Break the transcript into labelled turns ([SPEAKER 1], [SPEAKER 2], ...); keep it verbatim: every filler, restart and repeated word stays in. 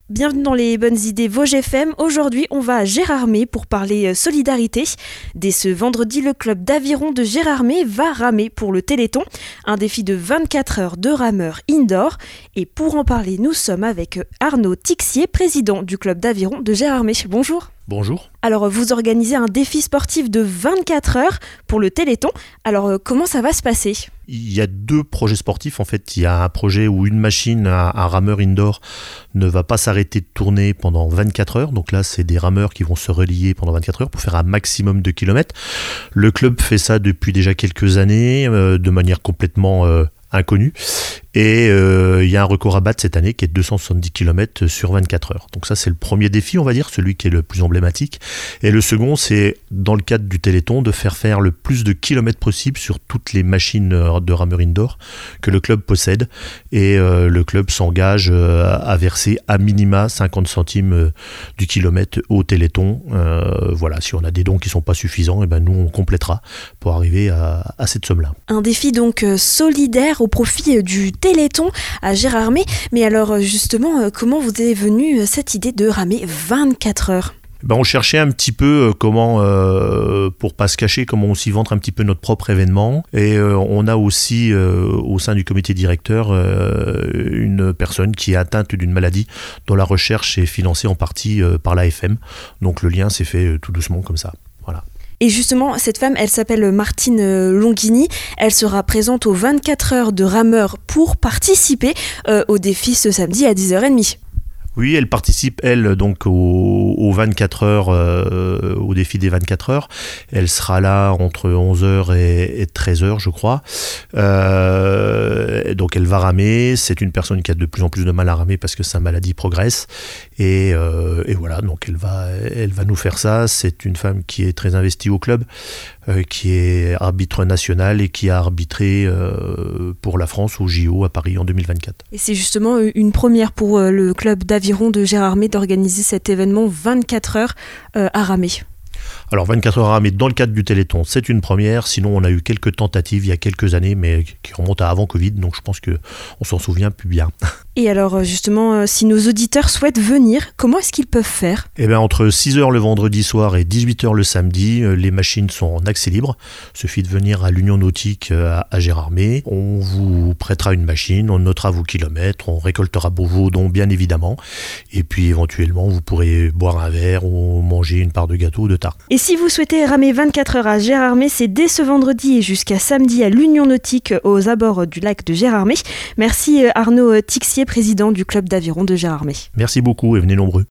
[SPEAKER 1] Bienvenue dans les bonnes idées Vosges F M. Aujourd'hui, on va à Gérardmer pour parler solidarité. Dès ce vendredi, le club d'aviron de Gérardmer va ramer pour le Téléthon. Un défi de vingt-quatre heures de rameur indoor. Et pour en parler, nous sommes avec Arnaud Tixier, président du club d'aviron de Gérardmer. Bonjour.
[SPEAKER 2] Bonjour.
[SPEAKER 1] Alors, vous organisez un défi sportif de vingt-quatre heures pour le Téléthon. Alors, comment ça va se passer ?
[SPEAKER 2] Il y a deux projets sportifs. En fait, il y a un projet où une machine, un, un rameur indoor, ne va pas s'arrêter de tourner pendant vingt-quatre heures. Donc là, c'est des rameurs qui vont se relier pendant vingt-quatre heures pour faire un maximum de kilomètres. Le club fait ça depuis déjà quelques années, euh, de manière complètement euh, inconnue. Et euh, il y a un record à battre cette année qui est de deux cent soixante-dix kilomètres sur vingt-quatre heures. Donc ça, c'est le premier défi, on va dire, celui qui est le plus emblématique. Et le second, c'est dans le cadre du Téléthon, de faire faire le plus de kilomètres possible sur toutes les machines de rameur indoor que le club possède. Et euh, le club s'engage euh, à verser à minima cinquante centimes euh, du kilomètre au Téléthon. Euh, voilà, si on a des dons qui ne sont pas suffisants, et ben nous, on complétera pour arriver à, à cette somme-là.
[SPEAKER 1] Un défi donc euh, solidaire au profit euh, du Téléthon à Gérardmer. Mais alors justement, comment vous est venue cette idée de ramer vingt-quatre heures ?
[SPEAKER 2] Ben on cherchait un petit peu comment, euh, pour pas se cacher, comment aussi vendre un petit peu notre propre événement. Et euh, on a aussi euh, au sein du comité directeur euh, une personne qui est atteinte d'une maladie dont la recherche est financée en partie euh, par l'A F M. Donc le lien s'est fait tout doucement comme ça. Voilà.
[SPEAKER 1] Et justement, cette femme, elle s'appelle Martine Longhini. Elle sera présente aux vingt-quatre heures de rameur pour participer euh, au défi ce samedi à dix heures trente.
[SPEAKER 2] Oui, elle participe, elle, donc aux, aux vingt-quatre heures, euh, au défi des vingt-quatre heures. Elle sera là entre onze heures et, et treize heures, je crois. Euh, donc elle va ramer. C'est une personne qui a de plus en plus de mal à ramer parce que sa maladie progresse. Et, euh, et voilà, donc elle va, elle va nous faire ça. C'est une femme qui est très investie au club, euh, qui est arbitre national et qui a arbitré euh, pour la France au J O à Paris en deux mille vingt-quatre.
[SPEAKER 1] Et c'est justement une première pour le club d'aviron de Gérardmer d'organiser cet événement vingt-quatre heures euh, à ramer.
[SPEAKER 2] Alors vingt-quatre heures à ramer dans le cadre du Téléthon, c'est une première. Sinon, on a eu quelques tentatives il y a quelques années, mais qui remontent à avant Covid, donc je pense qu'on s'en souvient plus bien.
[SPEAKER 1] Et alors justement, si nos auditeurs souhaitent venir, comment est-ce qu'ils peuvent faire ?
[SPEAKER 2] Eh bien, entre six heures le vendredi soir et dix-huit heures le samedi, les machines sont en accès libre. Il suffit de venir à l'Union Nautique à Gérardmer. On vous prêtera une machine, on notera vos kilomètres, on récoltera vos dons bien évidemment. Et puis éventuellement, vous pourrez boire un verre ou manger une part de gâteau ou de tarte.
[SPEAKER 1] Et si vous souhaitez ramer vingt-quatre heures à Gérardmer, c'est dès ce vendredi et jusqu'à samedi à l'Union Nautique aux abords du lac de Gérardmer. Merci Arnaud Tixier, président du club d'aviron de Gérardmer.
[SPEAKER 2] Merci beaucoup et venez nombreux.